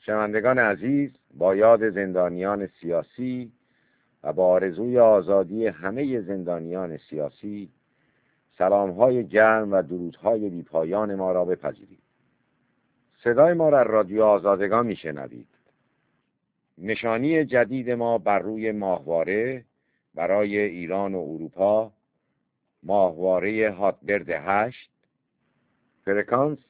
شنوندگان عزیز، با یاد زندانیان سیاسی و با آرزوی آزادی همه زندانیان سیاسی، سلام‌های گرم و درودهای بی‌پایان ما را بپذیرید. صدای ما را رادیو آزادگان میشنوید. نشانی جدید ما بر روی ماهواره برای ایران و اروپا، ماهواره هاتبرد 8، فرکانس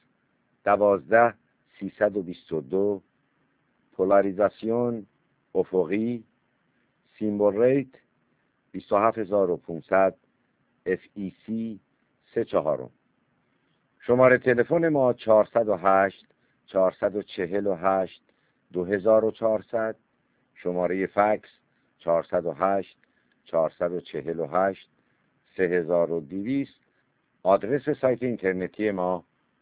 12322، پولاریزاسیون افقی، سیمبل ریت 27500، FEC 34. شماره تلفن ما 408 448 2400، شماره فکس 408 448 3200. آدرس سایت اینترنتی ما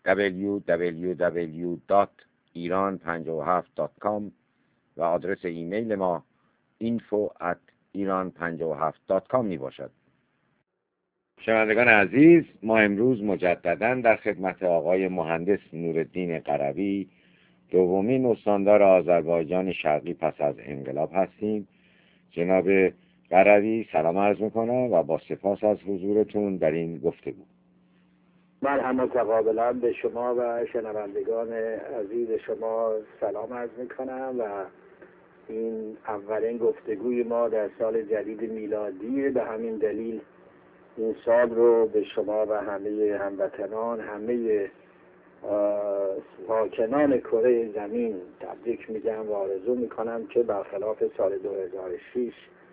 www.iran57.com و آدرس ایمیل ما info@iran57.com می باشد. شنوندگان عزیز، ما امروز مجدداً در خدمت آقای مهندس نورالدین قروی، دومین استاندار آذربایجان شرقی پس از انقلاب هستیم. جناب قروی، سلام عرض میکنم و با سپاس از حضورتون در این گفتگو. من هم متقابلا به شما و شنوندگان عزیز شما سلام عرض میکنم و این اولین گفتگوی ما در سال جدید میلادی، به همین دلیل این سال رو به شما و همه هموطنان، همه ساکنان کره زمین تبریک میگم و آرزو میکنم که برخلاف سال 2006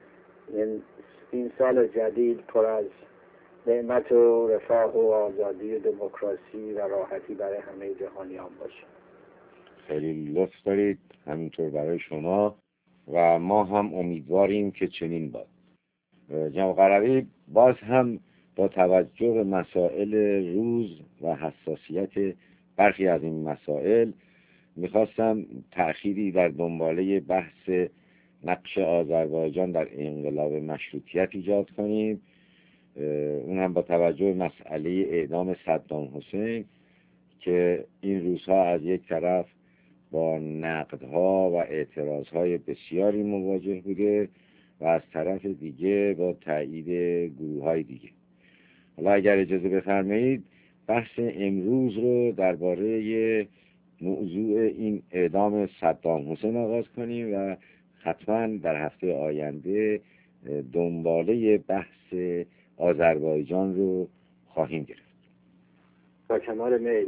این سال جدید پر از نعمت و رفاه و آزادی و دموکراسی و راحتی برای همه جهانیان باشه. خیلی لطف دارید، همینطور برای شما و ما هم امیدواریم که چنین باد. جناب قروی، باز هم با توجه به مسائل روز و حساسیت برخی از این مسائل میخواستم تأخیری در دنباله بحث نقش آذربایجان در انقلاب مشروطیت ایجاد کنیم، اون هم با توجه به مسئله اعدام صدام حسین که این روزها از یک طرف با نقدها و اعتراضهای بسیاری مواجه بوده و از طرف دیگه با تایید گروه‌های دیگه. حالا اگر اجازه بفرمایید بحث امروز رو درباره موضوع این اعدام صدام حسین آغاز کنیم و حتما در هفته آینده دنباله بحث آذربایجان رو خواهیم گرفت. با کمال میل.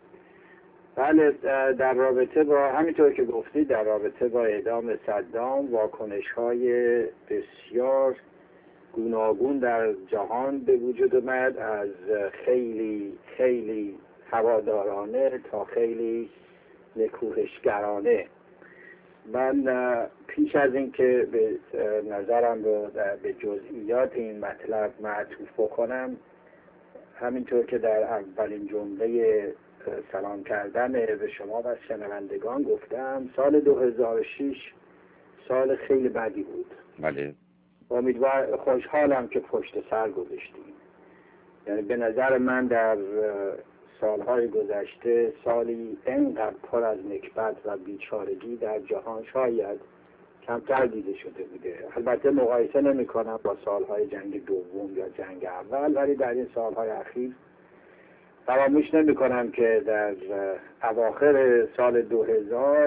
بله، در رابطه با همینطور که گفتید، در رابطه با اعدام صدام واکنش‌های بسیار گوناگون در جهان به وجود اومد، از خیلی خیلی هوادارانه تا خیلی نکوهشگرانه. من پیش از این که به نظرم رو به جزئیات این مطلب معطوف بکنم، همینطور که در اولین جمله سلام کردن به شما و شنوندگان گفتم، سال 2006 سال خیلی بدی بود. بله. امیدوار خوشحالم که پشت سر گذاشتیم. یعنی به نظر من در سالهای گذشته سالی انقدر پر از نکبت و بیچارگی در جهان شاید کمتر دیده شده بوده. البته مقایسه نمی کنم با سالهای جنگ دوم یا جنگ اول، ولی در این سالهای اخیر فراموش نمی کنم که در اواخر سال 2000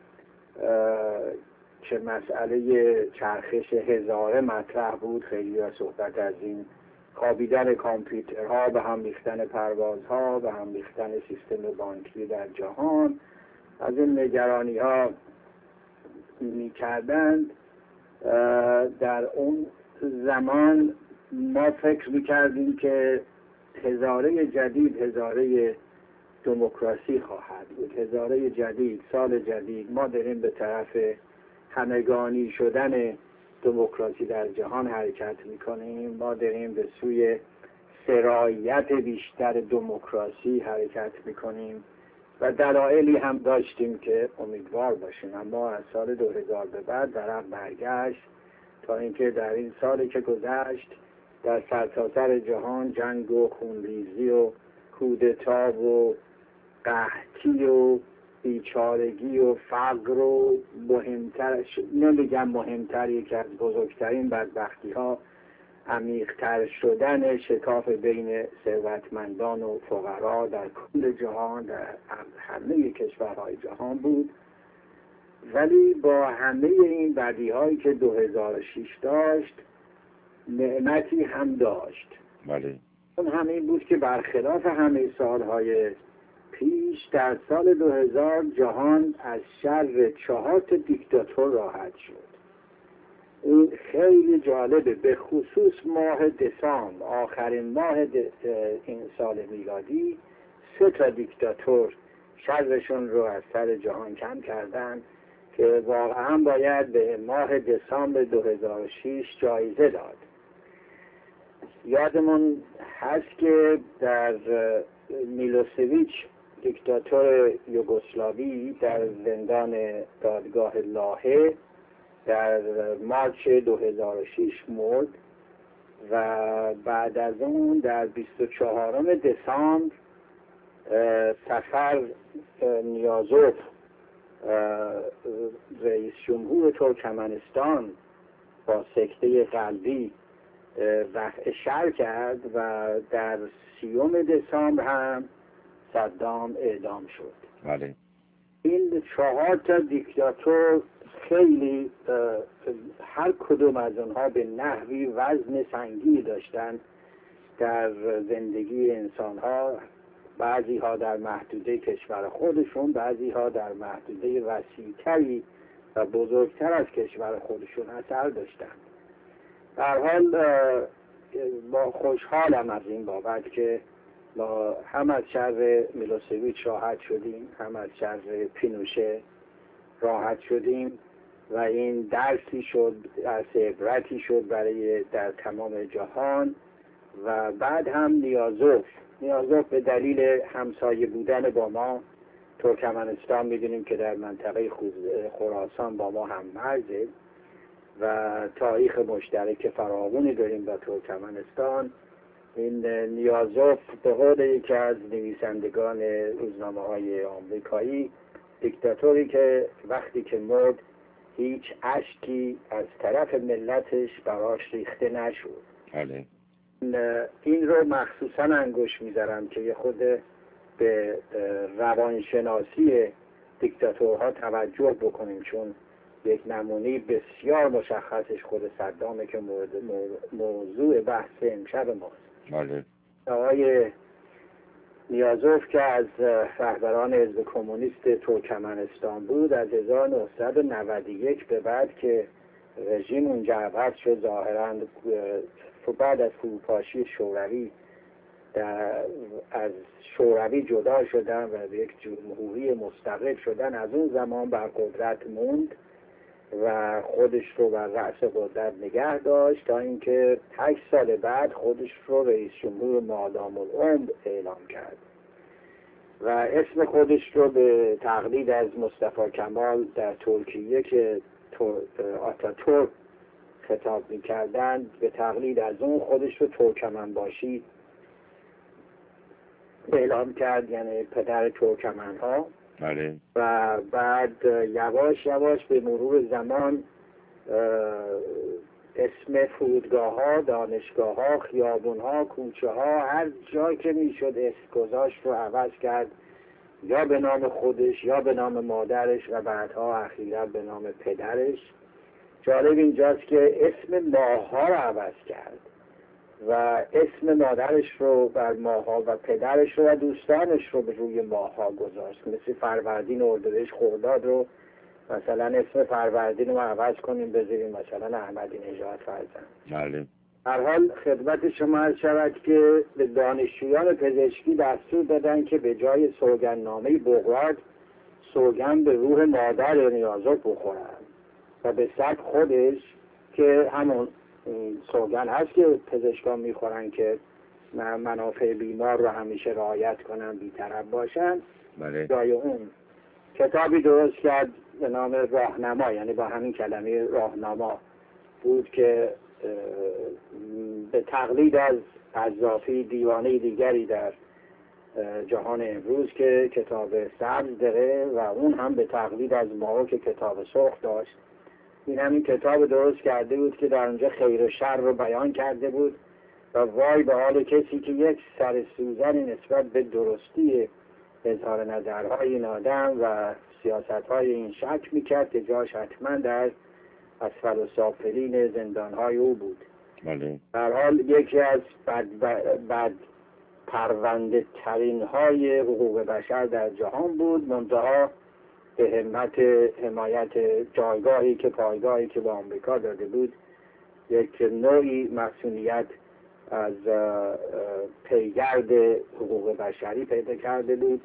که مسئله چرخش هزاره مطرح بود، خیلی صحبت از این خوابیدن کامپیوترها، به هم ریختن پروازها، به هم ریختن سیستم بانکی در جهان، از این نگرانی ها می کردند. در اون زمان ما فکر می کردیم که هزاره جدید هزاره دموکراسی خواهد بود، هزاره جدید، سال جدید، ما داریم به طرف همگانی شدن دموکراسی در جهان حرکت میکنیم، ما داریم به سوی سرایت بیشتر دموکراسی حرکت میکنیم و دلایلی هم داشتیم که امیدوار باشیم. اما از سال 2000 به بعد طرف برگشت تا اینکه در این سالی که گذشت در سرتاسر جهان جنگ و خونریزی و کودتا و قحطی و بیچارگی و فقر و نمیگم مهمتر، یکی از بزرگترین بدبختی ها عمیق‌تر شدن شکاف بین ثروتمندان و فقرا در کل جهان، در همه کشورهای جهان بود. ولی با همه این بدیهایی که 2006 داشت، نعمتی هم داشت. بله. اون همین بود که برخلاف همه سالهای پیش، در سال 2000 جهان از شر 4 دیکتاتور راحت شد. این خیلی جالبه، به خصوص ماه دسامبر، آخرین ماه این سال میلادی، 3 دیکتاتور شرشون رو از سر جهان کم کردن که واقعا باید به ماه دسامبر 2006 جایزه داد. یادمون هست که در میلوسویچ دیکتاتور یوگسلاوی در زندان دادگاه لاهه در مارچ 2006 مرد و بعد از اون در 24 دسامبر سفر نیازوف رئیس جمهور ترکمنستان با سکته قلبی رفع شر کرد و در 30 دسامبر هم صدام اعدام شد. بله. این 4 دیکتاتور خیلی هر کدوم از اونها به نحوی وزن سنگینی داشتن در زندگی انسانها، بعضی ها در محدوده کشور خودشون، بعضی ها در محدوده وسیع‌تری و بزرگتر از کشور خودشون اثر داشتن. در حال با خوشحالم از این بابت که ما هم از شر میلوسویچ راحت شدیم، هم از شر پینوشه راحت شدیم و این درسی شد، درس عبرتی شد برای در تمام جهان. و بعد هم نیازوف به دلیل همسایه بودن با ما، ترکمنستان میدونیم که در منطقه خراسان با ما هم مرزه و تاریخ مشترک فراوانی داریم با ترکمنستان. این نیازوف به قول یکی از نویسندگان روزنامه‌های آمریکایی، دیکتاتوری که وقتی که مرد هیچ اشکی از طرف ملتش براش ریخته نشد. بله. این رو مخصوصا انگوش می‌ذارم که یه خود به روانشناسی دیکتاتورها توجه بکنیم، چون یک نمونه بسیار مشخصش خود صدامه که موضوع بحث امشب ماست. بله. آقای نیازوف که از رهبران حزب کمونیست ترکمنستان بود، از 1991 به بعد که رژیم اونجا عوض شد، ظاهراً بعد از فروپاشی شوروی از شوروی جدا شدن و به یک جمهوری مستقل شدن، از اون زمان بر قدرت موند و خودش رو بر رأس قدرت نگه داشت تا اینکه 8 سال بعد خودش رو رئیس جمهور مادام العمر اعلام کرد و اسم خودش رو به تقلید از مصطفی کمال در ترکیه که آتاتورک خطاب می‌کردند، به تقلید از اون خودش رو ترکمنباشی اعلام کرد، یعنی پدر ترکمن‌ها. بله. و بعد یواش یواش به مرور زمان اسم فرودگاه‌ها، دانشگاه‌ها، خیابون‌ها، کوچه‌ها، هر جایی که میشد اسم گذاشت رو عوض کرد، یا به نام خودش یا به نام مادرش و بعدها اخیراً به نام پدرش. جالب اینجاست که اسم ماه‌ها رو عوض کرد و اسم مادرش رو بر ماه‌ها و پدرش رو و دوستانش رو به روی ماه‌ها گذاشت. مثل فروردین و اردیبهشت، خرداد رو مثلا اسم فروردین رو عوض کنیم بذاریم مثلا احمدی نژاد فرزند. بله. هر حال خدمت شما عرض شود که به دانشجویان پزشکی دستور دادن که به جای سوگندنامه بغرات سوگند به روح مادر نیازوف بخورن و به سبک خودش که همون سوگند هست که پزشکان میخورن که منافع بیمار رو همیشه رعایت کنن، بی‌طرف باشن. بله. جای اون کتابی درست کرد به نام راهنما، یعنی با همین کلمه راهنما بود که به تقلید از قذافی دیوانه دیگری در جهان امروز که کتاب سبز داره و اون هم به تقلید از ماهو که کتاب سرخ داشت. این همین کتاب درست کرده بود که در اونجا خیر و شر رو بیان کرده بود و وای به حال کسی که یک سر سوزنی نسبت به درستی اظهار نظرهای این آدم و سیاستهای این شک میکرد که جاش حتما در اسفل و سافلین زندانهای او بود. بله. در حال یکی از بد پرونده ترین های حقوق بشر در جهان بود، منتها به همت حمایت پایگاهی که به آمریکا داده بود یک نوعی مسئولیت از پیگرد حقوق بشری پیدا کرده بود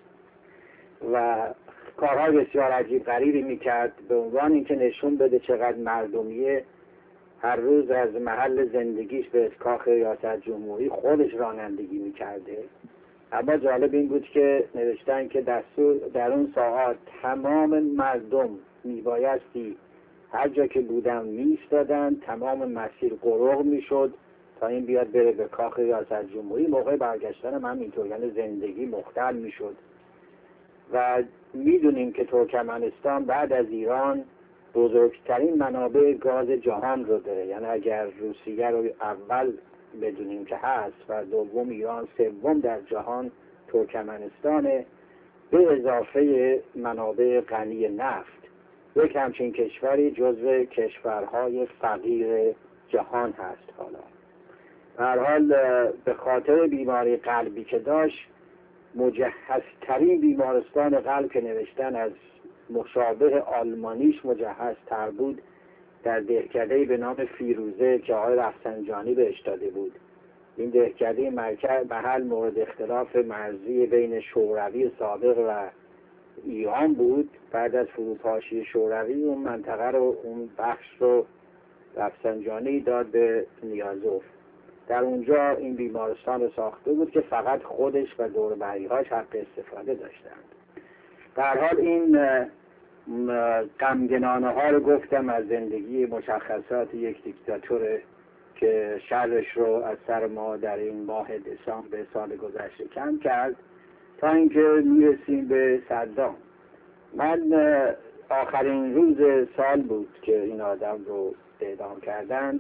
و کارهای بسیار عجیب غریبی میکرد به عنوان اینکه نشون بده چقدر مردمیه. هر روز از محل زندگیش به کاخ ریاست جمهوری خودش رانندگی میکرده. اما جالب این بود که نوشتن که در اون ساعت تمام مردم میبایستی هر جا که بودن میایستادن، تمام مسیر غرق میشد تا این بیاد بره به کاخ ریاست جمهوری. موقع برگشتن من اینطور، یعنی زندگی مختل میشد. و میدونیم که ترکمنستان بعد از ایران بزرگترین منابع گاز جهان رو داره، یعنی اگر روسیه رو اول بدونیم که هست و دوم ایران، سوم در جهان ترکمنستانه، به اضافه منابع غنی نفت. یک همچین کشوری جزو کشورهای فقیر جهان هست. حالا هر حال به خاطر بیماری قلبی که داشت، مجهزترین بیمارستان قلب که نوشتن از مشابه آلمانیش مجهزتر بود، در دهکده‌ای به نام فیروزه که آقای رفسنجانی بهش داده بود. این دهکده محل مورد اختلاف مرزی بین شوروی سابق و ایران بود. بعد از فروپاشی شوروی اون منطقه رو، اون بخش رو رفسنجانی داد به نیازوف. در اونجا این بیمارستان رو ساخته بود که فقط خودش و دور و بری‌هاش حق استفاده داشتند. در حال این غمگنانه ها رو گفتم از زندگی مشخصات یک دیکتاتور که شرش رو از سر ما در این ماه دسامبر سال گذشته کم کرد، تا اینکه میرسیم به صدام. من آخرین روز سال بود که این آدم رو اعدام کردند.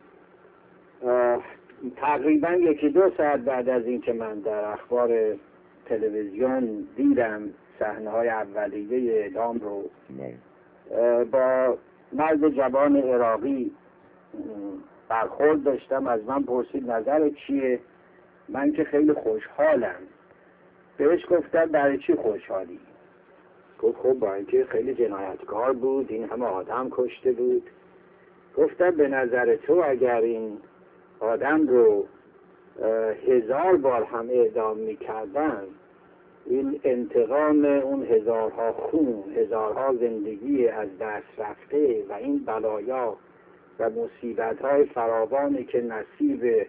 تقریبا 1-2 ساعت بعد از این که من در اخبار تلویزیون دیدم صحنه‌های اولیه اعدام رو، با مرد جوان عراقی برخورد داشتم. از من پرسید نظر چیه؟ من که خیلی خوشحالم. بهش گفتم برای چی خوشحالی؟ گفت خب با اینکه خیلی جنایتکار بود، این همه آدم کشته بود. گفتم به نظر تو اگر این آدم رو 1000 بار هم اعدام می‌کردن، این انتقام اون هزارها خون، هزارها زندگی از دست رفته و این بلایا و مصیبت‌های فراوانی که نصیب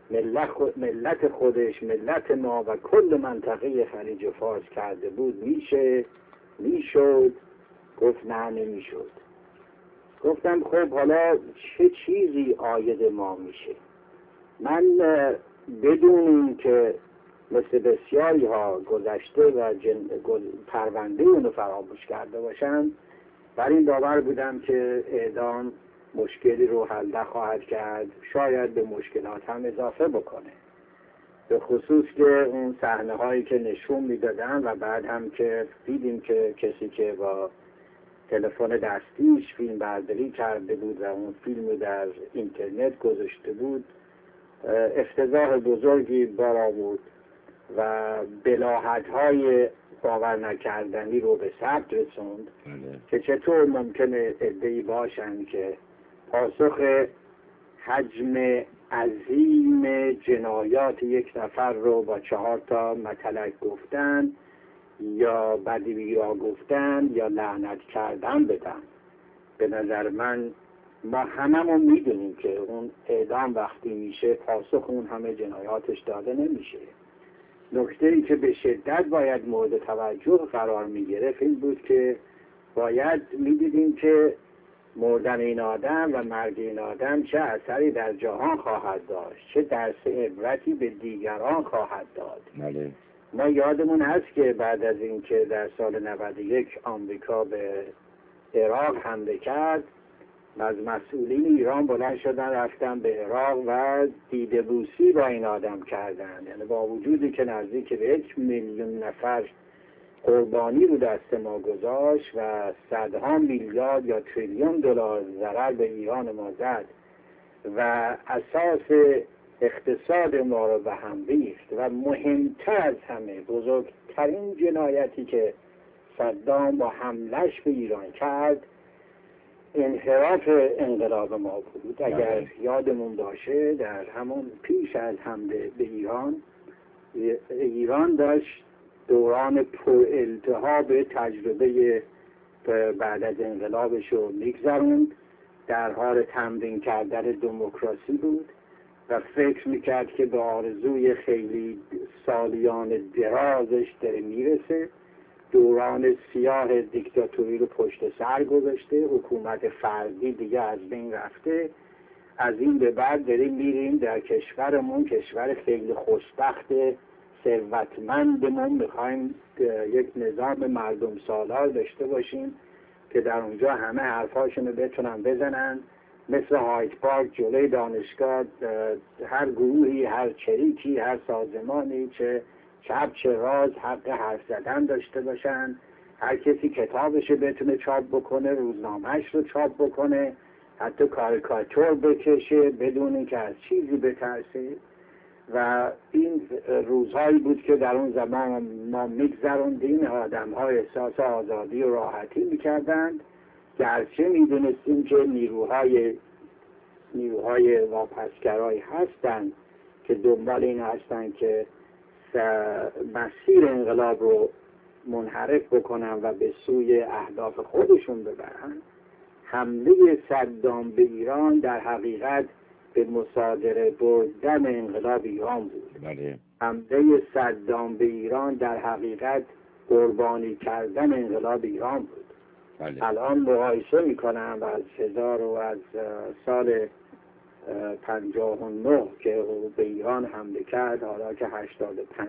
ملت خودش، ملت ما و کل منطقه خلیج فارس کرده بود، میشد؟ گفت نه نمیشد. گفتم خب حالا چه چیزی عاید ما میشه؟ من بدون که مثل بسیاری ها گذشته و پرونده اونو فراموش کرده باشم، بر این باور بودم که اعدام مشکلی رو حل نخواهد کرد، شاید به مشکلات هم اضافه بکنه. به خصوص که اون صحنه هایی که نشون میدادن و بعد هم که دیدیم که کسی که با تلفن دستیش فیلم برداری کرده بود و اون فیلم رو در اینترنت گذاشته بود، افتضاح بزرگی برآورد و بلاهت‌های باور نکردنی رو به ثبت رسوند که چطور ممکنه عده‌ای باشن که پاسخ حجم عظیم جنایات یک نفر رو با 4 تا مطلق گفتن یا بدیویرا گفتن یا لعنت کردن بدن. به نظر من ما هممون میدونیم که اون اعدام وقتی میشه پاسخ اون همه جنایاتش داده نمیشه. نکته‌ای که به شدت باید مورد توجه قرار میگرفت این بود که باید میدیدیم که مردن این آدم و مرگ این آدم چه اثری در جهان خواهد داشت، چه درس عبرتی به دیگران خواهد داد. بله. ما یادمون هست که بعد از اینکه در سال 91 آمریکا به عراق حمله کرد، از مسئولین ایران بلند شدن رفتن به عراق و دیده بوسی با این آدم کردن. یعنی با وجودی که نزدیک به 1,000,000 نفر قربانی رو دست ما گذاشت و صدها میلیارد یا تریلیون دلار ضرر به ایران ما زد و اساس اقتصاد ما رو به هم ریخت و مهمتر از همه بزرگترین جنایتی که صدام با حملش به ایران کرد انحراف انقلاب ما بود. اگر یادمون باشه در همون پیش از حمله به ایران داشت دوران پر التهاب تجربه بعد از انقلابش رو میگذروند، در حال تمرین کردن دموکراسی بود و فکر میکرد که به آرزوی خیلی سالیان درازش داره میرسه. دوران سیاه دیکتاتوری رو پشت سر گذاشته، حکومت فردی دیگه از بین رفته. از این به بعد داریم میریم در کشورمون، کشور خیلی خوشبخت ثروتمندمون، میخوایم یک نظام مردم سالار داشته باشیم که در اونجا همه حرفاشونو بتونن بزنن، مثل هایت پارک جلوی دانشگاه هر گروهی، هر چریکی، هر سازمانی، چه چپ چه راست، حق حرف زدن داشته باشن. هر کسی کتابش بتونه چاپ بکنه، روزنامهش رو چاپ بکنه، حتی کاریکاتور بکشه بدون اینکه از چیزی بترسه. و این روزهایی بود که در اون زمان ما میگذروندیم. آدم‌ها احساس آزادی و راحتی میکردند، گرچه میدونستیم که نیروهای واپسگرایی هستند که دنبال این هستند که مسیر انقلاب رو منحرف بکنن و به سوی اهداف خودشون ببرن. حمله صدام به ایران در حقیقت به مصادره بردن انقلاب ایران بود. بله. حمله صدام به ایران در حقیقت قربانی کردن انقلاب ایران بود. بله. الان مقایسه میکنم از سال 59 که او به ایران حمله کرد، حالا که 85.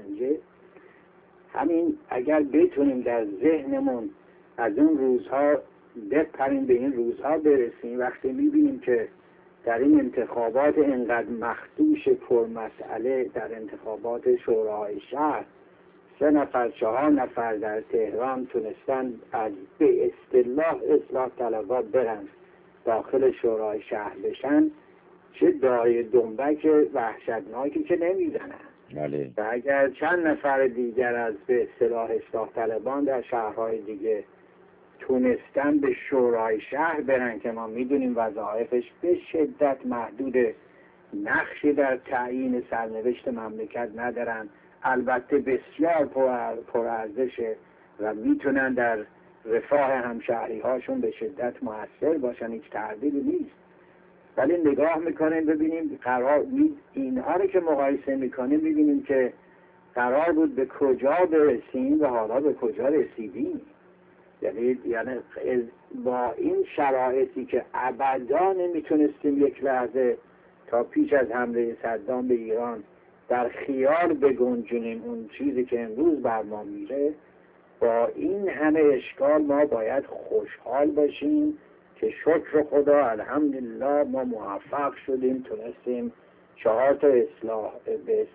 همین اگر بتونیم در ذهنمون از اون روزها بپریم به این روزها برسیم، وقتی میبینیم که در این انتخابات انقدر مخدوش پرمسئله، در انتخابات شورای شهر 3 نفر 4 نفر در تهران تونستن از به اصطلاح اصلاح طلبها برن داخل شورای شهر بشن، چه دای دنبک وحشتناکی که نمیزنن. بله. و اگر چند نفر دیگر از به اصطلاح اصلاح طلبان در شهرهای دیگه تونستن به شورای شهر برن که ما میدونیم وظایفش به شدت محدود، نقشی در تعیین سرنوشت مملکت ندارن، البته بسیار پرارزشه و میتونن در رفاه همشهری هاشون به شدت مؤثر باشن، هیچ تردیدی نیست. ولی نگاه میکنیم ببینیم اینها رو که مقایسه میکنیم میبینیم که قرار بود به کجا برسیم و حالا به کجا رسیدیم. یعنی با این شرایطی که ابدا نمیتونستیم یک لحظه تا پیش از حمله صدام به ایران در خیال بگنجونیم اون چیزی که امروز بر ما میره، با این همه اشکال ما باید خوشحال باشیم که شکر خدا الحمدلله ما موفق شدیم، تونستیم 4 تا به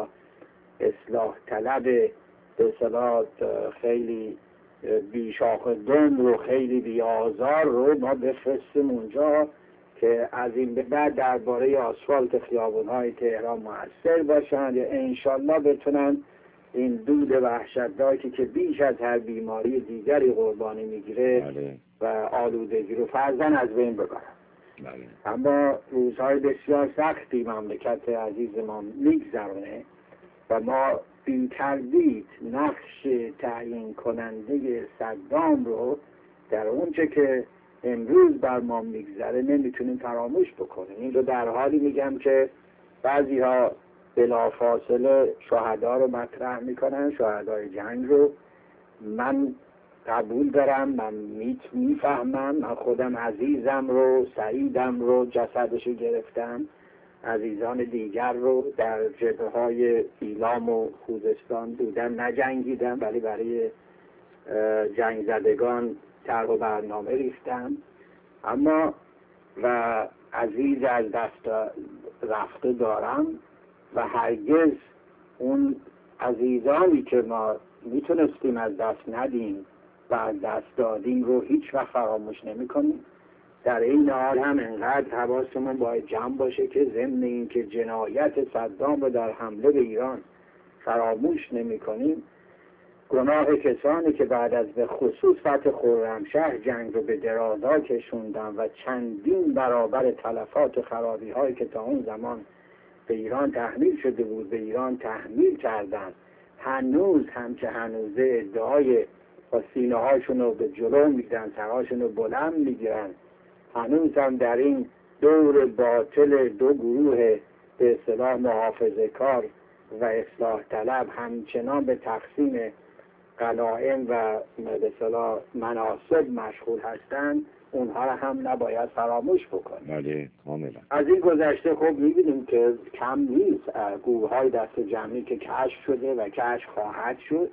اصلاح طلب به اصطلاح خیلی بیشاخ دم رو، خیلی بیازار رو ما بفرستیم اونجا که از این به بعد درباره آسفالت خیابون‌های تهران مؤثر باشن یا انشالله بتونن این دود وحشتناکی که بیش از هر بیماری دیگری قربانی میگیره و آلودگی رو فرزن از بین ببرن. اما روزهای بسیار سختی مملکت عزیز ما میگذرونه و ما بی تردید نقش تعیین کننده صدام رو در اونچه که امروز بر ما میگذره نمیتونیم فراموش بکنیم. این رو در حالی میگم که بعضی ها بلافاصله شهدا رو مطرح میکنن، شهدای جنگ رو. من قبول دارم، من میفهمم، من خودم عزیزم رو، سعیدم رو جسدش رو گرفتم، عزیزان دیگر رو در جبهه‌های ایلام و خوزستان بودن، نجنگیدن ولی برای جنگ زدگان طرح و برنامه ریختن، اما و عزیز از دست رفته دارم و هرگز اون عزیزانی که ما میتونستیم از دست ندیم و از دست دادیم رو هیچ وقت فراموش نمی کنیم. در این حال هم انقدر حواسمون باید جمع باشه که ضمن این که جنایت صدام رو در حمله به ایران فراموش نمی کنیم، گناه کسانی که بعد از به خصوص فتح خرمشهر جنگ رو به درازا کشوندن و چندین برابر تلفات و خرابی هایی که تا اون زمان به ایران تحمیل شده بود به ایران تحمیل کردن، هنوز هم که هنوزه ادعای با سینه هاشون رو به جلو میدن، سرهاشون رو بلند میگیرن، هنوز هم در این دور باطل دو گروه به اصطلاح محافظه کار و اصلاح طلب همچنان به تقسیم غنایم و به اصطلاح مناصب مشغول هستند، اونها را هم نباید فراموش بکنیم. بله کاملا. از این گذشته خب میبینیم که کم نیست گروه‌های دست جمعی که کشف شده و کشف خواهد شد،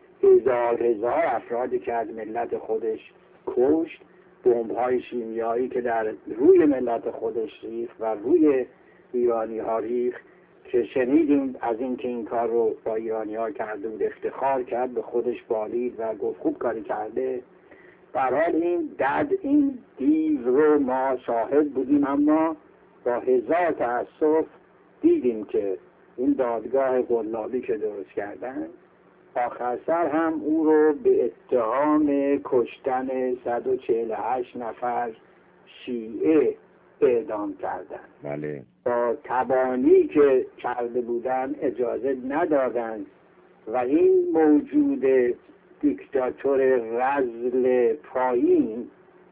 هزار افرادی که از ملت خودش کشت، بمب‌های شیمیایی که در روی ملت خودش ریخت و روی ایرانی‌ها ریخت که شنیدیم از این که این کار رو با ایرانی‌ها کرده بود افتخار کرد، به خودش بالید و گفت خوب کاری کرده. در حال این دیو رو ما شاهد بودیم، اما با هزار تأسف دیدیم که این دادگاه قلابی که درست کردن آخر سر هم او رو به اتهام کشتن 148 نفر شیعه اعدام کردن. بله. با تبانی که کرده بودن اجازه ندادن و این موجود دیکتاتور رذل پایین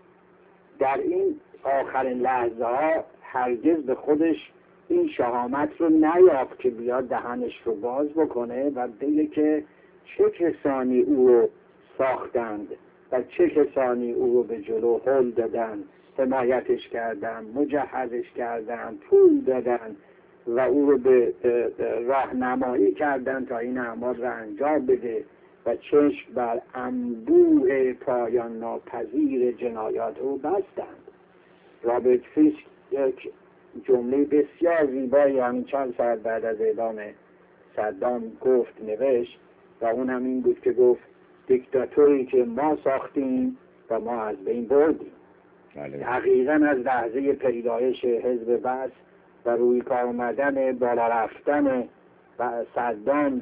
در این آخرین لحظه ها هرگز به خودش این شهامت رو نیافت که بیاد دهنش رو باز بکنه و بگه که چه کسانی او رو ساختند و چه کسانی او رو به جلو هل دادن، حمایتش کردن، مجهزش کردن، پول دادن و او رو به راهنمایی کردن تا این اعمال را انجام بده و چشم بر انبوه پایان ناپذیر جنایات او بستند. رابرت فیش یک جمله بسیار زیبایی همین چند ساعت بعد از اعدام صدام گفت، نوشت و اون هم این بود که گفت دیکتاتوری که ما ساختیم و ما از بین بردیم. دقیقاً از لحظه پیدایش حزب بعث و روی کار آمدن بالا رفتن و صدام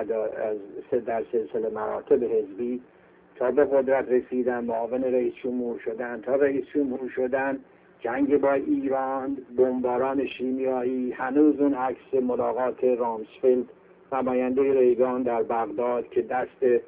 در سلسله مراتب حزبی تا به قدرت رسیدن، معاون رئیس جمهور شدن، تا رئیس جمهور شدن، جنگ با ایران، بمباران شیمیایی، هنوز اون عکس ملاقات رامسفلد نماینده ریگان در بغداد که دست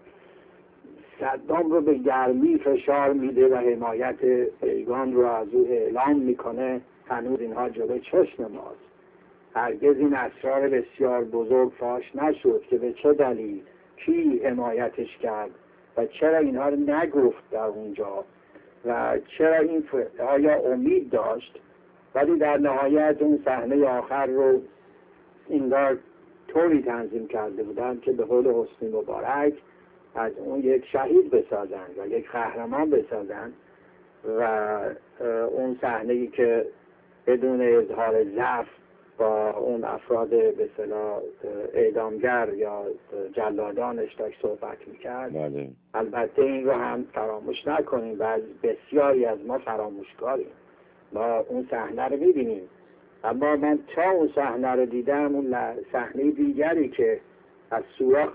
صدام رو به گرمی فشار میده و حمایت ریگان رو از او اعلام میکنه، هنوز اینها جلوی چشم ماست. هرگز این اسرار بسیار بزرگ فاش نشد که به چه دلیل، کی حمایتش کرد و چرا اینها رو نگفت در اونجا و چرا این آیا امید داشت. ولی در نهایت اون صحنه آخر رو انگار طوری تنظیم کرده بودن که به قول حسنی مبارک از اون یک شهید بسازن و یک قهرمان بسازن و اون صحنه‌ای که بدون اظهار ضعف با اون افراد به اصطلاح اعدامگر یا جلادانش داشت صحبت میکرد. بله. البته این رو هم فراموش نکنیم و بسیاری از ما فراموشکاریم، ما اون صحنه رو میبینیم، اما من تا اون صحنه رو دیدم اون صحنه دیگری که از سوراخ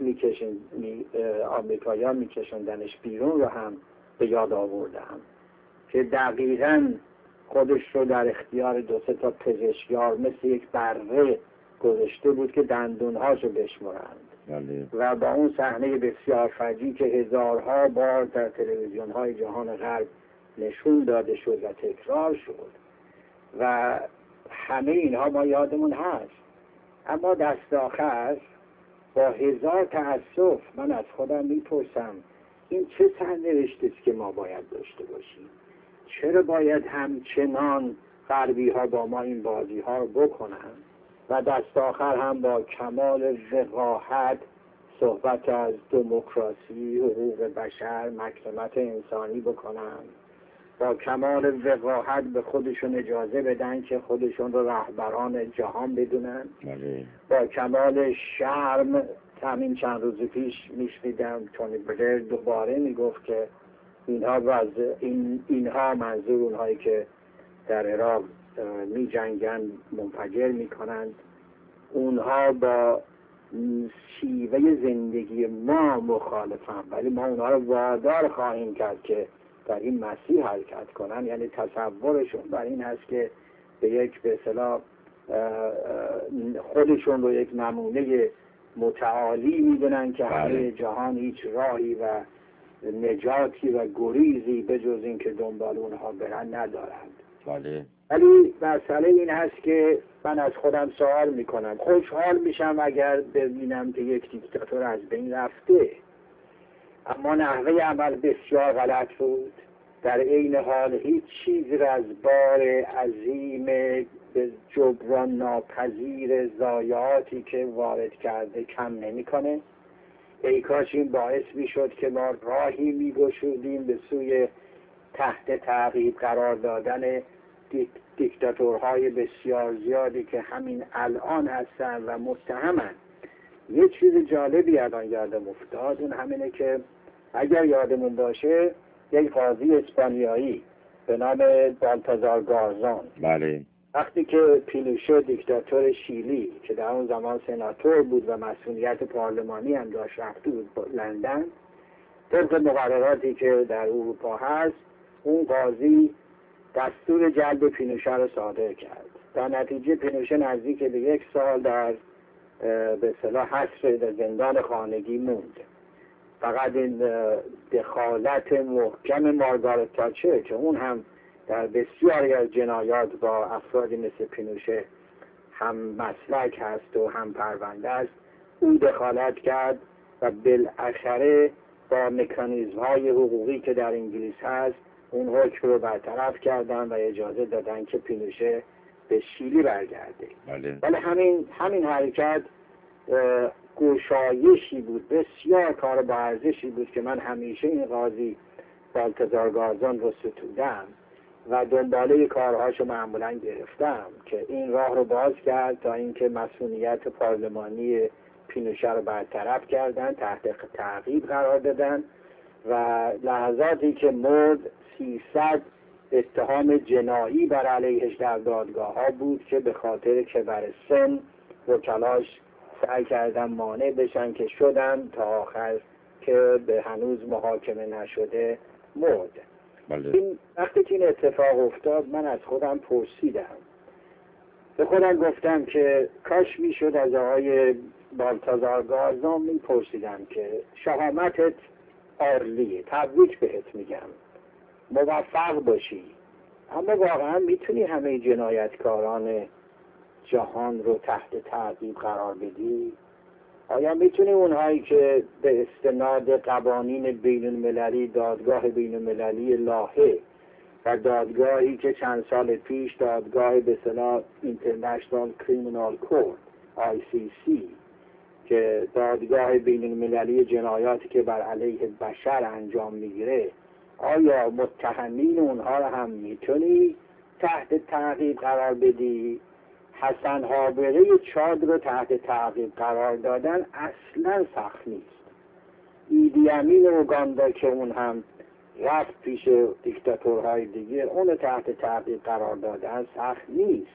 آمریکایی‌ها میکشوندنش بیرون رو هم به یاد آوردم که دقیقاً خودش رو در اختیار 2-3 تا پزشکیار مثل یک بره گذاشته بود که دندونهاشو بشمرند. بله. و با اون صحنه بسیار فجیعی که هزارها بار در تلویزیون‌های جهان غرب نشون داده شد و تکرار شد و همه اینها ما یادمون هست، اما دست آخر با هزار تأسف من از خودم میپرسم این چه سرنوشتی است که ما باید داشته باشیم؟ چرا باید همچنان غربی ها با ما این بازی ها رو بکنن؟ و دست آخر هم با کمال وقاحت صحبت از دموکراسی، حقوق بشر، مکرمت انسانی بکنن، با کمال وقاحت به خودشون اجازه بدن که خودشون رو رهبران جهان بدونن، با کمال شرم. همین چند روز پیش میشنیدم تونی بلر دوباره میگفت که اینها منظور اونهایی که در عراق می جنگن منفجر می کنند، اونها با شیوه زندگی ما مخالفن، ولی ما اونها رو وادار خواهیم کرد که در این مسیر حرکت کنن. یعنی تصورشون بر این هست که به یک به اصطلاح خودشون رو یک نمونه متعالی میدونن که همه جهان هیچ راهی و نجاتی و گریزی به جز این که دنبال اونها برن ندارند. ولی مسئله این هست که من از خودم سوال میکنم، خوشحال میشم اگر ببینم که یک دیکتاتور از بین رفته، اما نحوه عمل بسیار غلط بود. در عین حال هیچ چیزی را از بار عظیم به جبران ناپذیر ضایعاتی که وارد کرده کم نمیکنه. ای کاش این باعث میشد که ما راهی میگشودیم به سوی تحت تعقیب قرار دادن دیکتاتورهای بسیار زیادی که همین الان هستن و متهمن. یه چیز جالبی الان یادم افتاد، اون همینه که اگر یادمون باشه یک قاضی اسپانیایی به نام بالتازار گارزون، وقتی که پینوشه دیکتاتور شیلی که در اون زمان سناتور بود و مسئولیت پارلمانی هم داشت رفته بود لندن، طبق مقرراتی که در اروپا هست، اون قاضی دستور جلب پینوشه رو صادر کرد. در نتیجه پینوشه نزدیک به 1 سال در به اصطلاح حبس در زندان خانگی موند. فقط این دخالت محکم مارگارت تاچر که اون هم در بسیاری از جنایات با افرادی مثل پینوشه هم مسلک هست و هم پرونده است، اون دخالت کرد و بالاخره با مکانیزم های حقوقی که در انگلیس هست اون حکم رو برطرف کردن و اجازه دادن که پینوشه به شیلی برگرده. ولی همین حرکت گشایشی بود، بسیار کار با ارزشی بود که من همیشه این قاضی بالتازار گارزون رو ستودم و دنباله کارهاشو معمولا گرفتم که این راه رو باز کرد تا اینکه مسئولیت پارلمانی پینوشه رو برطرف کردن، تحت تعقیب قرار دادن و لحظاتی که مرد 300 اتهام جنایی بر علیهش در دادگاه ها بود که به خاطر کبر سن وکلاش سعی کردن مانع بشن که شدن، تا آخر که به هنوز محاکمه نشده مرد. این وقتی که این اتفاق افتاد من از خودم پرسیدم، به خودم گفتم که کاش میشد از آقای بالتازار گارزون میپرسیدم که شهامتت عالیه، تبریک بهت میگم، موفق باشی، اما واقعا میتونی همه جنایتکاران جهان رو تحت تعقیب قرار بدی؟ آیا میتونی اونهایی که به استناد قوانین بین المللی، دادگاه بین المللی لاهه و دادگاهی که چند سال پیش دادگاه به اصطلاح اینترنشنال کریمینال کورت ICC که دادگاه بین المللی جنایاتی که بر علیه بشر انجام میگیره، آیا متهمین اونها رو هم میتونی تحت تعقیب قرار بدی؟ حسن حابره چاد رو تحت تعقیب قرار دادن اصلا سخت نیست. ایدی امین اوگاندا که اون هم رفت پیش دیکتاتورهای دیگه، اون تحت تعقیب قرار دادن سخت نیست.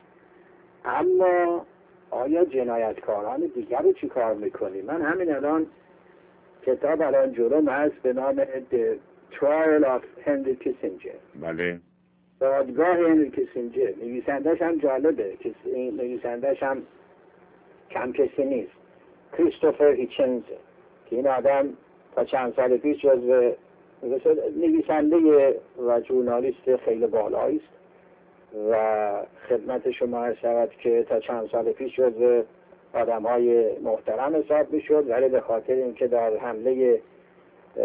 اما آیا جنایتکاران دیگر رو چی کار میکنی؟ من همین الان کتاب الان جلوم هست به نام The Trial of Henry Kissinger. بله. دادگاه هنری کیسینجر. نویسندش هم جالبه، نویسندش هم کم کسی نیست، کریستوفر هیچنز، که این آدم تا چند سال پیش جزو نویسنده و ژورنالیست خیلی بالایی است و خدمت شما عرض شود که تا چند سال پیش جزو آدم‌های محترم حساب می‌شد، ولی به خاطر اینکه در حمله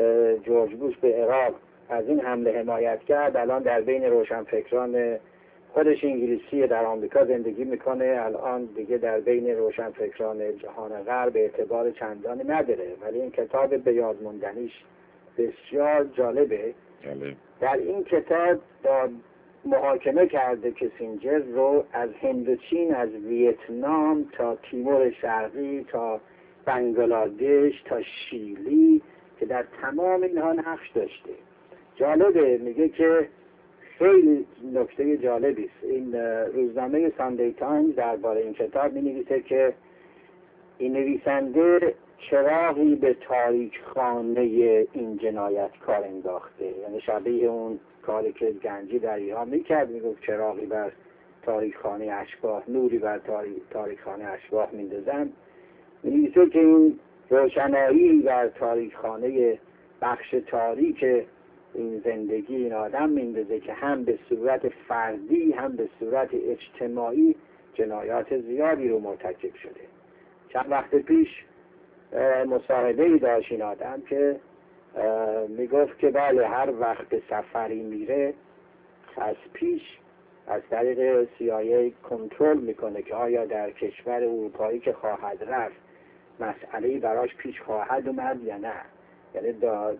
جورج بوش به عراق از این حمله حمایت کرد، الان در بین روشنفکران خودش انگلیسی، در آمریکا زندگی میکنه، الان دیگه در بین روشنفکران جهان غرب اعتبار چندانی نداره، ولی این کتاب به یاد موندنیش بسیار جالبه. در این کتاب محاکمه کرده کیسینجر رو از هندوچین، از ویتنام تا تیمور شرقی تا بنگلادش تا شیلی، که در تمام اینها نقش داشته. جالبه، میگه که خیلی نکته جالبی است. این روزنامه ساندی تایمز درباره این کتاب می‌نویسه که این نویسنده چراغی به تاریکخانه این جنایتکار انداخته، یعنی شبیه اون کاری که گنجی در ایران میکرد، میگفت چراغی بر تاریکخانه اشباح، نوری بر تاریکخانه اشباح میندازن. می‌نویسه که این روشنایی بر تاریکخانه بخش تاریک این زندگی این آدم میندازه که هم به صورت فردی هم به صورت اجتماعی جنایات زیادی رو مرتکب شده. چند وقت پیش مصاحبه‌ای داشت این آدم که میگفت که بله، هر وقت به سفری میره از پیش از طریق CIA کنترل میکنه که آیا در کشور اروپایی که خواهد رفت مسئله‌ای براش پیش خواهد اومد یا نه. یعنی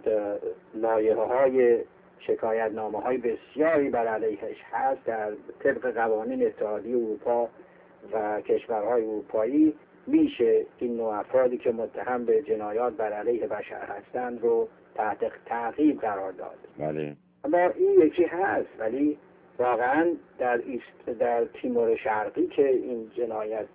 لایحه‌های شکایتنامه‌های بسیاری بر علیهش هست در طبق قوانین اتحادیه اروپا و کشورهای اروپایی. میشه این نوع افرادی که متهم به جنایات بر علیه بشر هستند رو تحت تعقیب قرار داد. بله. اما این یکی هست، ولی واقعا در تیمور شرقی که این جنایت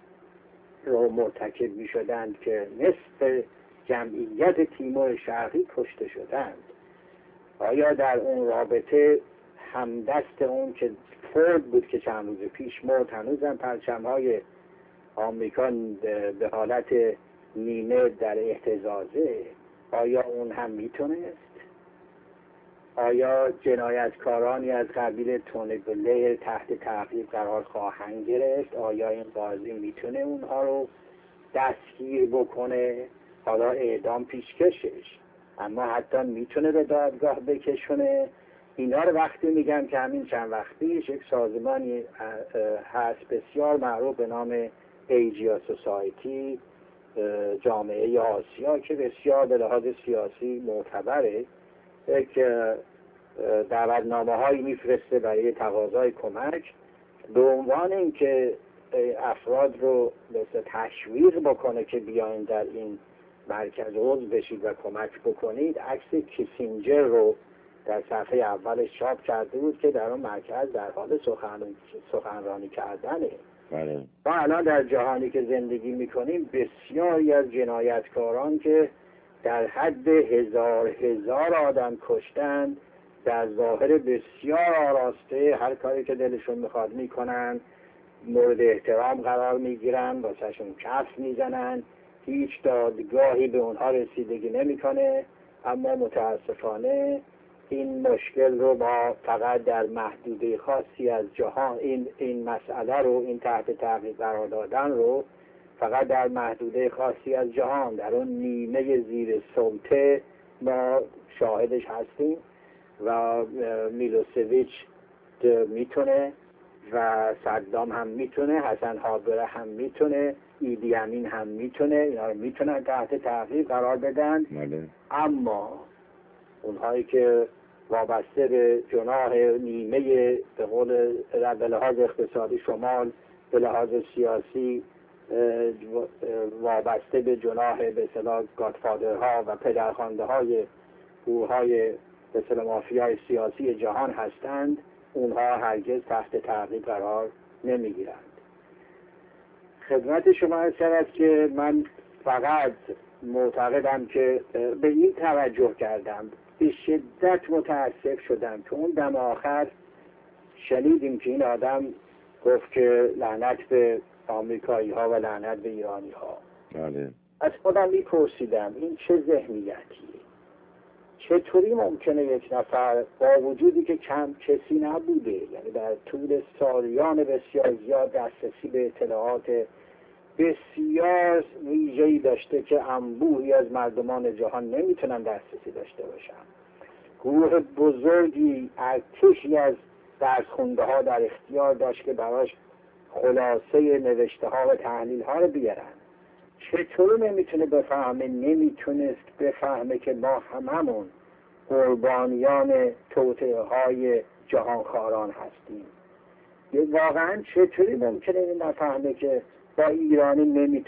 رو مرتکب می شدند که نصف جمعیت تیمور شرقی کشته شدند، آیا در اون رابطه همدست اون که فورد بود که چند روز پیش مرد، هنوزم پرچم‌های آمریکا به حالت نیمه در اهتزازه، آیا اون هم میتونست؟ آیا جنایتکارانی از قبیل تونی بلیر تحت تعقیب قرار خواهند گرفت؟ آیا این قاضی میتونه اونها رو دستگیر بکنه؟ حالا اعدام پیشکشش، اما حتی میتونه به دادگاه بکشونه؟ اینا رو وقتی میگم که همین چند وقت پیش یک سازمانی هست بسیار معروف به نام ایجیا سوسایتی، جامعه آسیا، که بسیار به لحاظ سیاسی معتبره، یک دعوتنامه هایی میفرسته برای تقاضای کمک به عنوان اینکه افراد رو مثل تشویق بکنه که بیاین در این مرکز عضو بشید و کمک بکنید. عکس کیسینجر رو در صفحه اولش چاپ کرده بود که در اون مرکز در حال سخنرانی کردنه. بله. ما الان در جهانی که زندگی میکنیم بسیاری از جنایتکاران که در حد هزار آدم کشتند، در ظاهر بسیار آراسته هر کاری که دلشون میخواد میکنن، مورد احترام قرار میگیرن، واسهشون کف میزنن، هیچ دادگاهی به اونها رسیدگی نمیکنه. اما متاسفانه این مشکل رو با فقط در محدوده خاصی از جهان این مسئله رو، این تحت تعقیب قرار دادن رو فقط در محدوده خاصی از جهان، در اون نیمه زیر سلطه ما شاهدش هستیم و میلوسویچ میتونه و صدام هم میتونه، حسن حابره هم میتونه، ایدی امین هم میتونه، اینا رو میتونن تحت تعقیب قرار بدن. اما اونهایی که وابسته به جناح نیمه به قول به لحاظ اقتصادی شمال، به لحاظ سیاسی وابسته به جناح به اصطلاح گادفادرها و پدرخوانده های گروه‌های به اصطلاح مافیای سیاسی جهان هستند، اونها هرگز تحت تعقیب قرار نمیگیرند. خدمت شما عرض شود که من فقط معتقدم که به این توجه کردم، به شدت متاسف شدم که اون دم آخر شنیدیم که این آدم گفت که لعنت به آمریکایی ها و لعنت به ایرانی ها. بله. از خودم میپرسیدم این چه ذهنیتیه؟ چطوری ممکنه یک نفر با وجودی که کم کسی نبوده، یعنی در طول سالیان بسیار زیاد دسترسی به اطلاعات بسیار ویژه‌ای داشته که انبوهی از مردمان جهان نمیتونن دسترسی داشته باشن، گروه بزرگی ارتشی از درس خونده ها در اختیار داشت که براش خلاصه نوشته ها و تحلیل ها رو بیارن. چطور نمیتونه بفهمه؟ نمیتونست بفهمه که ما هممون قربانیان توطئه های جهانخواران هستیم. واقعا چطوری ممکنه این نفهمه که با ایرانی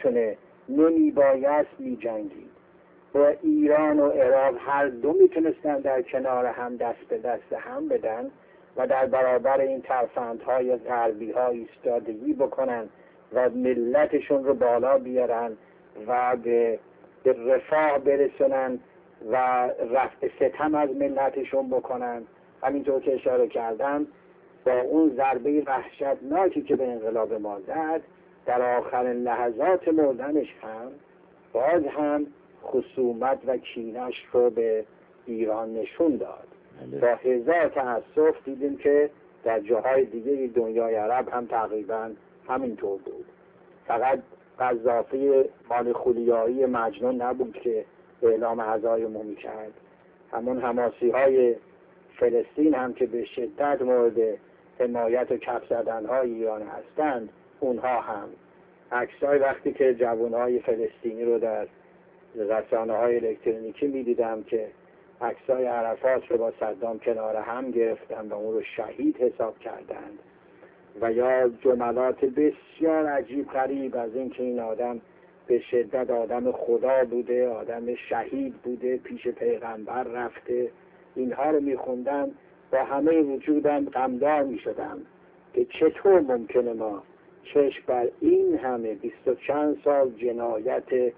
نمیبایست میجنگید؟ با ایران و عراق هر دو میتونستن در کنار هم دست به دست هم بدن و در برابر این ترفندهای غربی ها ایستادگی بکنن و ملتشون رو بالا بیارن و به رفاه برسونن و رفع ستم از ملتشون بکنن. همینطور که اشاره کردم با اون ضربه وحشتناکی که به انقلاب ما زد، در آخرین لحظات مردنش هم باز هم خصومت و کینش رو به ایران نشون داد. با هزار تأسف دیدیم که در جاهای دیگه دنیای عرب هم تقریبا همینطور بود. فقط قذافی مال خولیایی مجنون نبود که اعلام عزای عمومی کرد، همون حماسی های فلسطین هم که به شدت مورد حمایت و کف زدن های ایران هستند، اونها هم عکسای وقتی که جوانهای فلسطینی رو در رسانه های الکترونیکی می دیدم که عکسای عرفات رو با صدام کنار هم گرفتن و اون رو شهید حساب کردند، و یا جملات بسیار عجیب غریب از این که این آدم به شدت آدم خدا بوده، آدم شهید بوده، پیش پیغمبر رفته، اینها رو میخوندم با همه وجودم غمدار میشدم که چطور ممکنه ما چشم بر این همه 20 و چند سال جنایت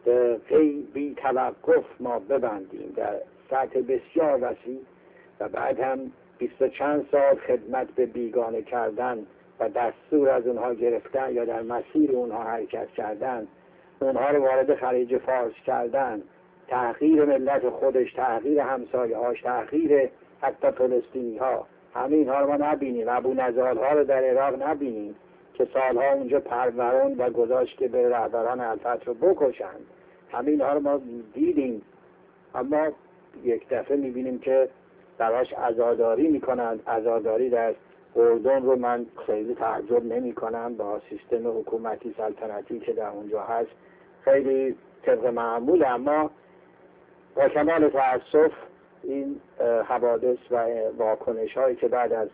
بی توقف ما ببندیم در سطح بسیار وسیع و بعد هم 20 و چند سال خدمت به بیگانه کردن و دستور از اونها گرفتن یا در مسیر اونها حرکت کردن، اونها رو وارد خلیج فارس کردن، تحقیر ملت خودش، تحقیر همسایه‌هاش، تحقیر حتی فلسطینی ها، همه اینها رو ما نبینیم. ابو نزال ها رو در عراق نبینیم که سالها اونجا پروران و گذاشت که به رهبران الفت رو بکشند. همه اینها رو ما دیدیم، اما یک دفعه میبینیم که براش عزاداری میکنند. عزاداری در اردن رو من خیلی تعجب نمی کنم، با سیستم حکومتی سلطنتی که در اونجا هست خیلی طبق معمول، اما با کمال تأسف این حوادث و واکنش هایی که بعد از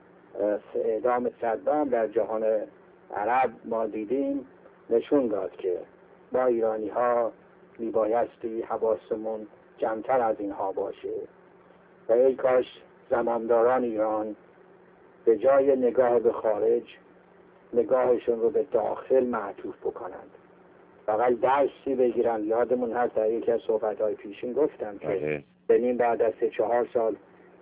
اعدام صدام در جهان عرب ما دیدیم نشون داد که ما ایرانی ها میبایستی حواسمون جمعتر از اینها باشه و ای کاش زمامداران ایران به جای نگاه به خارج نگاهشون رو به داخل معطوف بکنند، فقط درسی بگیرن. یادمون هست در یکی از صحبت‌های پیشین گفتم که بنین بعد از 3-4 سال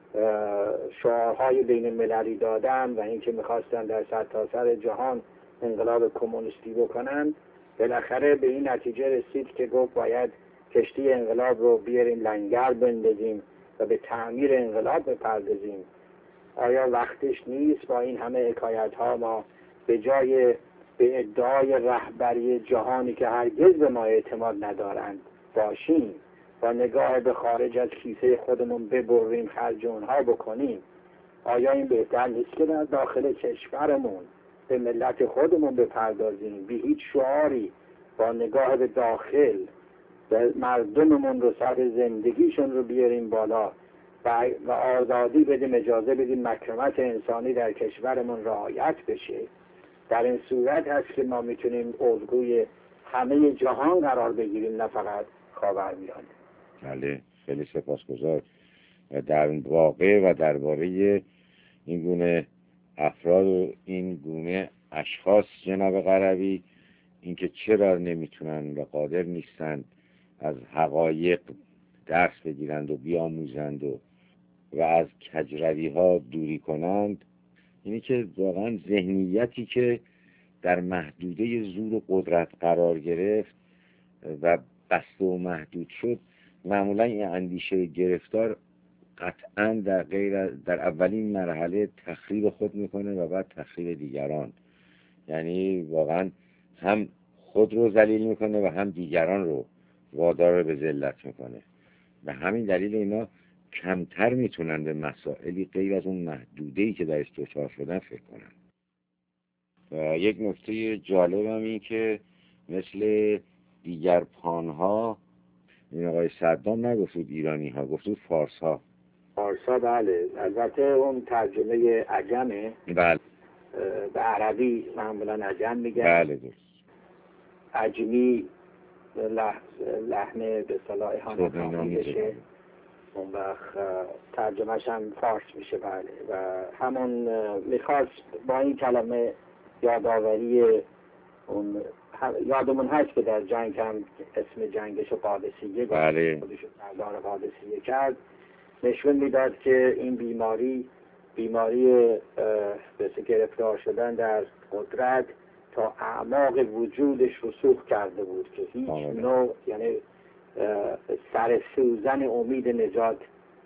شعارهای بین المللی دادن و اینکه میخواستن در سرتاسر جهان انقلاب کمونیستی بکنن، بالاخره به این نتیجه رسید که گفت باید کشتی انقلاب رو بیاریم لنگر بندازیم و به تعمیر انقلاب بپردازیم. آیا وقتش نیست با این همه حکایت ها ما به جای به ادعای رهبری جهانی که هرگز به ما اعتماد ندارند باشیم، با نگاه به خارج از کیسه خودمون ببریم، خرج اونها بکنیم؟ آیا این بهتر نیست که در داخل کشورمون به ملت خودمون بپردازیم، بی هیچ شعاری با نگاه به داخل مردممون رو سر زندگیشون رو بیاریم بالا و آزادی بدیم، اجازه بدیم مکرمت انسانی در کشورمون رعایت بشه؟ در این صورت هست که ما میتونیم الگوی همه جهان قرار بگیریم، نه فقط خاورمیانه. بله، خیلی سپاسگزار. در واقع و درباره این گونه افراد و این گونه اشخاص جناب قربی، اینکه چرا نمیتونن و قادر نیستند از حقایق درس بگیرند و بیاموزند و از کجروی ها دوری کنند، اینی که واقعا ذهنیتی که در محدوده زور و قدرت قرار گرفت و بسته و محدود شد، معمولا این اندیشه گرفتار قطعا در اولین مرحله تخریب خود میکنه و بعد تخریب دیگران. یعنی واقعا هم خود رو ذلیل میکنه و هم دیگران رو وادار به ذلت میکنه. و همین دلیل اینا کمتر میتونن به مسائلی غیر از اون محدوده‌ای که درش دچار شدن فکر کنن. و یک نکته جالب هم این که مثل دیگر پانها، این آقای صدام نگفتود ایرانی ها، گفتود فارس ها. بله، البته اون ترجمه عجمه. بله. به عربی معمولا عجم میگن. بله درست. عجمی لحن به صلاح هانفامی بشه، اون وقت ترجمهش هم فارس میشه. بله. و همون میخواست با این کلمه یادآوری اون یادمون هست که در جنگ هم اسم جنگش قادسیه، بله، خودشو سردار قادسیه کرد، نشون میداد که این بیماری مثل گرفتار شدن در قدرت تا اعماق وجودش رسوخ کرده بود که هیچ نوع، یعنی سر سوزن امید نجات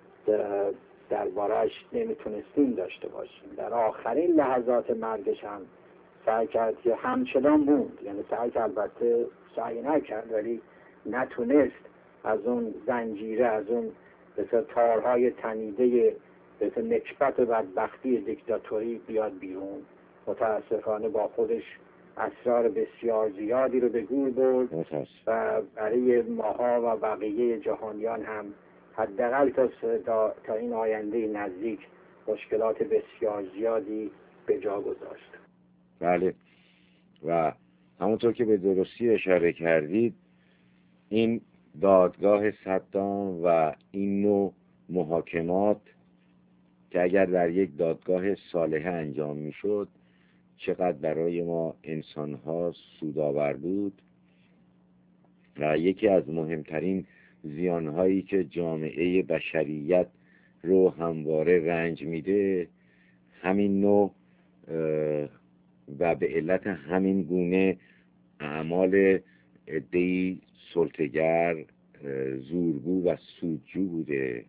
در بارش نمیتونستیم داشته باشیم. در آخرین لحظات مرگش هم سعی کرد که همچنان موند، یعنی البته سعی نکرد ولی نتونست از اون زنجیره، از اون مثل تارهای تنیده مثل نکبت و بدبختی دیکتاتوری بیاد بیرون. متاسفانه با خودش اسرار بسیار زیادی رو به گور برد و برای ماها و بقیه جهانیان هم حداقل تا این آینده نزدیک مشکلات بسیار زیادی به جا گذاشت. بله. و همونطور که به درستی اشاره کردید، این دادگاه صدام و این نوع محاکمات که اگر در یک دادگاه صالحه انجام میشد چقدر برای ما انسانها سودآور بود. و یکی از مهمترین زیانهایی که جامعه بشریت رو همواره رنج میده همین نوع و به علت همین گونه اعمال عده‌ای سلطه‌گر، زورگو و سودجو بوده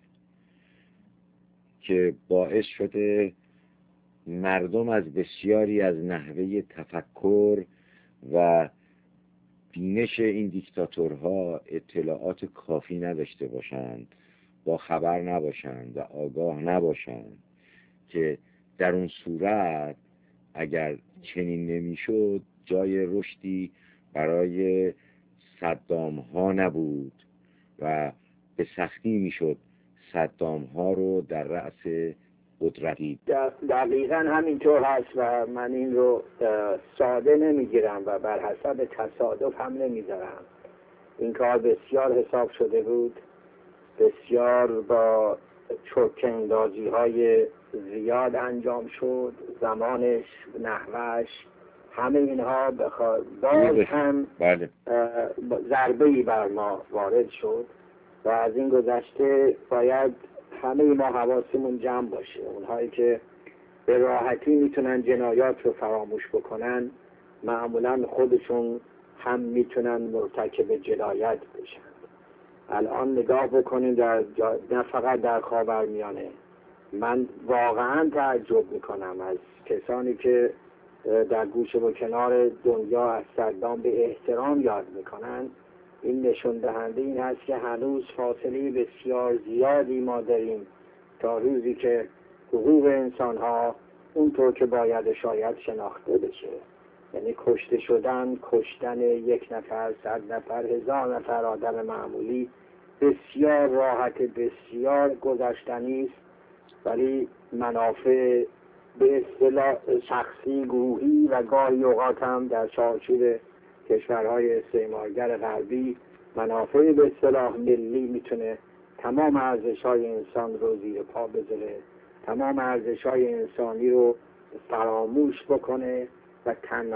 که باعث شده مردم از بسیاری از نحوه تفکر و بینش این دیکتاتورها اطلاعات کافی نداشته باشند، با خبر نباشند و آگاه نباشند که در اون صورت اگر چنین نمیشد جای رشدی برای صدام ها نبود و به سختی میشد صدام ها رو در رأس قدرتی. دقیقا همینطور هست و من این رو ساده نمیگیرم و بر حسب تصادف هم نمیذارم. این کار بسیار حساب شده بود، بسیار با چرک‌اندازی های زیاد انجام شد، زمانش، نحوش، همه اینها باز هم ضربه‌ای بر ما وارد شد و از این گذشته باید همه ما حواسمون جمع باشه. اونهایی که به راحتی میتونن جنایات رو فراموش بکنن معمولا خودشون هم میتونن مرتکب جنایت بشن. الان نگاه بکنیم نه فقط در خاورمیانه، من واقعا تعجب میکنم از کسانی که در گوشه و کنار دنیا از صدام به احترام یاد میکنن. این نشون دهنده این هست که هنوز فاصله بسیار زیادی ما داریم تا روزی که حقوق انسان ها اونطور که باید شاید شناخته بشه. یعنی کشتن یک نفر، 100 نفر، 1000 نفر آدم معمولی بسیار راحت، بسیار گذشتنی است، ولی منافع به اصطلاح شخصی، گروهی و گاهی اوقات هم در چارچوب کشورهای استعمارگر غربی منافع به اصطلاح ملی میتونه تمام ارزش‌های انسان رو زیر پا بذاره، تمام ارزش‌های انسانی رو فراموش بکنه و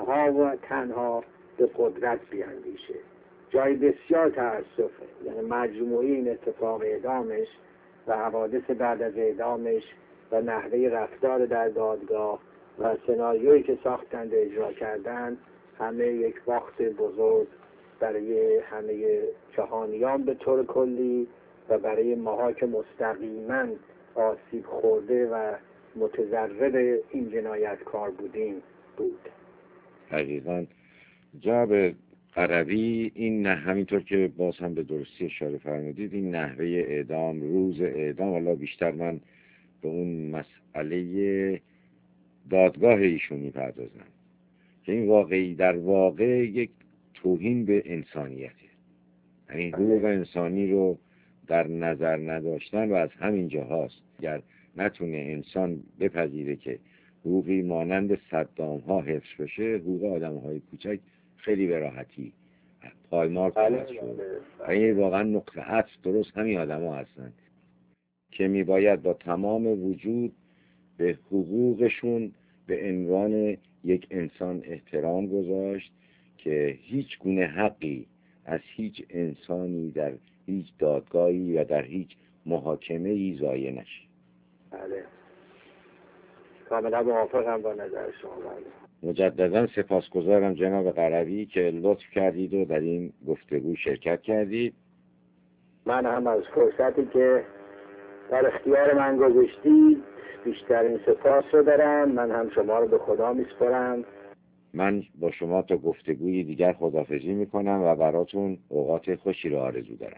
تنها به قدرت بیاندیشه. جای بسیار تأسفه. یعنی مجموعی این اتفاق اعدامش و حوادث بعد از اعدامش و نحوه رفتار در دادگاه و سناریویی که ساختند اجرا کردن همه یک باخت بزرگ برای همه جهانیان به طور کلی و برای ماها که مستقیما آسیب خورده و متضرر این جنایتکار بودیم بود. حقیقا جناب قروی این همینطور که باز هم به درستی اشاره فرمودید، این نحوه اعدام، روز اعدام، حالا بیشتر من به اون مسئله دادگاه ایشون میپردازم که این واقعی در واقع یک توهین به انسانیته، یعنی حقوق انسانی رو در نظر نداشتن و از همین جاهاست. اگر نتونه انسان بپذیره که حقوقی مانند صدام ها حفظ بشه، حقوق آدم های کوچک خیلی به راحتی پایمال خواهد شد. و این واقعا نقطه عطف درست همین آدم ها هستن که میباید با تمام وجود به حقوقشون به عنوان یک انسان احترام گذاشت که هیچ گونه حقی از هیچ انسانی در هیچ دادگاهی و در هیچ محاکمه‌ای ضایع نشه. بله، کاملا موافقم با نظر شما. مجددا سپاسگزارم جناب قروی که لطف کردید و در این گفتگو شرکت کردید. من هم از فرصتی که در اختیار من گذاشتید بیشترین سپاس رو دارم. من هم شما رو به خدا میسپارم. من با شما تا گفتگوی دیگر خداحافظی میکنم و براتون اوقات خوشی رو آرزو دارم.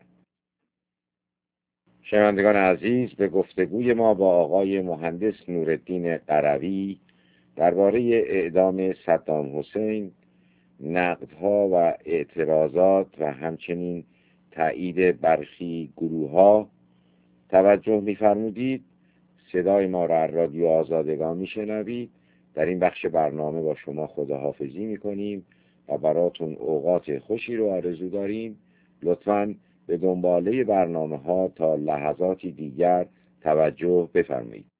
شنوندگان عزیز، به گفتگوی ما با آقای مهندس نورالدین قروی درباره اعدام صدام حسین، نقدها و اعتراضات و همچنین تایید برخی گروه‌ها توجه می‌فرمودید. صدای ما را رادیو آزادگان میشنوید. در این بخش برنامه با شما خداحافظی میکنیم و براتون اوقات خوشی رو آرزو داریم. لطفاً به دنباله برنامه ها تا لحظاتی دیگر توجه بفرمایید.